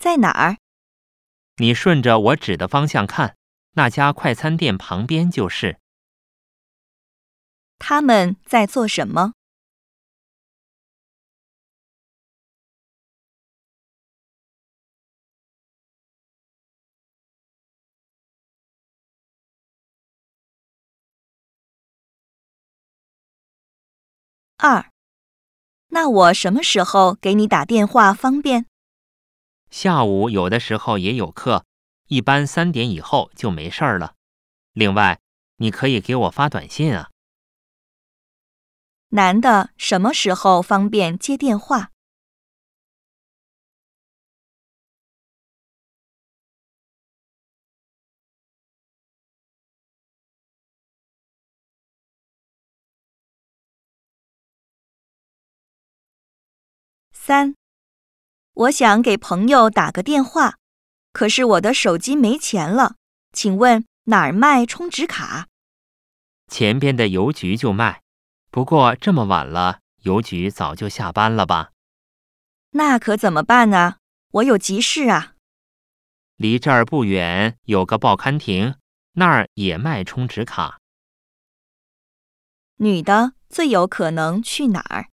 在哪儿？ 你顺着我指的方向看，那家快餐店旁边就是。 他们在做什么？2. 那我什么时候给你打电话方便？ 下午有的时候也有课，一般3点以后就没事儿了。另外，你可以给我发短信啊。 男的什么时候方便接电话？3. 我想给朋友打个电话，可是我的手机没钱了，请问哪儿卖充值卡？ 前边的邮局就卖，不过这么晚了，邮局早就下班了吧？ 那可怎么办呢？我有急事啊。 离这儿不远有个报刊亭，那儿也卖充值卡。 女的最有可能去哪儿？